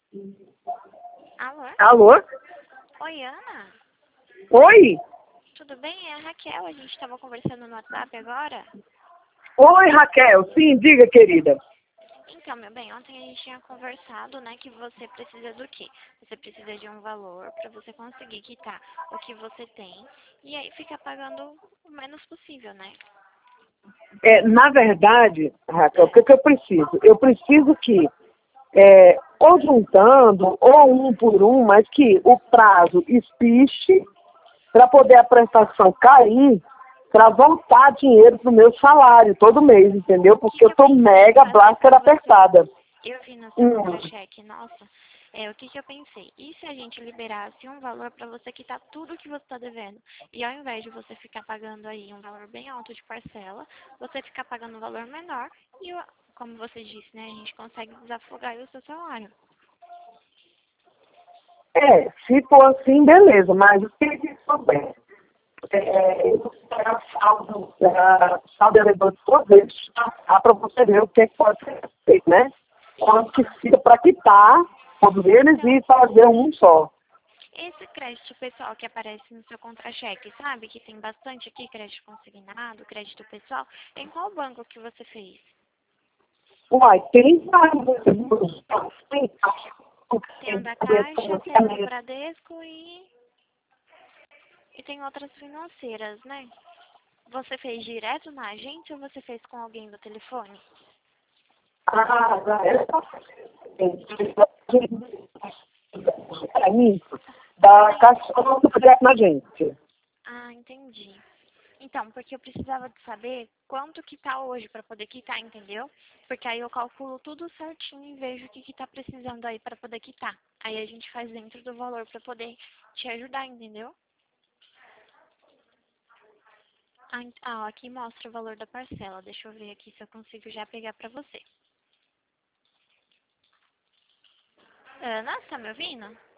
Alô? Alô? Oi, Ana? Oi? Tudo bem? É a Raquel, a gente estava conversando no WhatsApp agora. Oi, Raquel. Sim, diga, querida. Então, meu bem, ontem a gente tinha conversado, né, que você precisa do quê? Você precisa de um valor para você conseguir quitar o que você tem e aí ficar pagando o menos possível, né? Na verdade, Raquel, o que eu preciso? Eu preciso que, ou juntando, ou um por um, mas que o prazo espiche para poder a prestação cair, para voltar dinheiro pro meu salário todo mês, entendeu? O que Porque que eu eu tô pensei em mega fazer blaster para você? apertada. Eu vi no seu Hum. contra-cheque, nossa, o que que eu pensei? E se a gente liberasse um valor para você quitar tudo que você está devendo? E ao invés de você ficar pagando aí um valor bem alto de parcela, você ficar pagando um valor menor e, como você disse, né, a gente consegue desafogar aí o seu salário. Se for assim, beleza, mas o que que acontece? Eu vou pegar saldo elevado todas vezes, para você ver o que pode ser feito, né? Quanto que fica para quitar todos eles Então, e fazer um só. esse crédito pessoal que aparece no seu contra-cheque, sabe? Que tem bastante aqui, crédito consignado, crédito pessoal. Em qual banco que você fez? Uai, tem vários. Tem Tem o da Caixa, tem o do Bradesco e tem outras financeiras, né? Você fez direto na agência ou você fez com alguém do telefone? Para mim, da Caixa do direto na gente. Ah, entendi. Então, porque eu precisava de saber quanto que tá hoje para poder quitar, entendeu? Porque aí eu calculo tudo certinho e vejo o que que tá precisando aí para poder quitar. Aí a gente faz dentro do valor para poder te ajudar, entendeu? Aqui mostra o valor da parcela. Deixa eu ver aqui se eu consigo já pegar para você. Ana, tá me ouvindo?